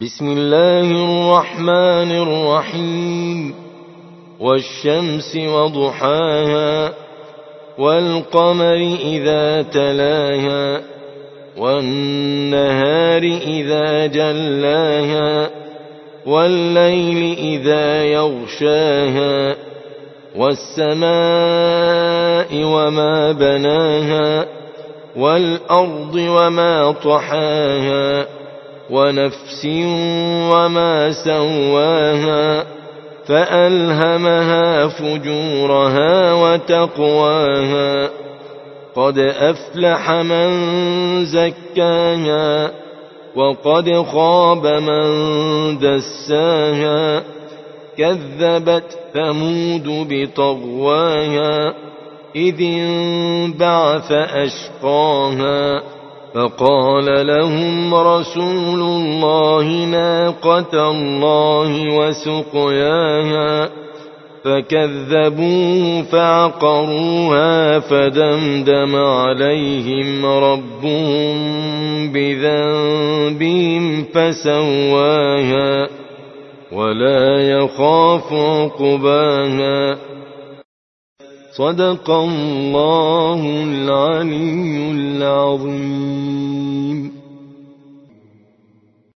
بسم الله الرحمن الرحيم والشمس وضحاها والقمر إذا تلاها والنهار إذا جلاها والليل إذا يغشاها والسماء وما بناها والأرض وما طحاها ونفس وما سواها فألهمها فجورها وتقواها قد أفلح من زكاها وقد خاب من دساها كذبت ثمود بطغواها إذ انبعث أشقاها فقال لهم رسول الله ناقة الله وسقياها فكذبوه فعقروها فدمدم عليهم ربهم بذنبهم فسواها ولا يخاف عقباها صدق الله العلي العظيم.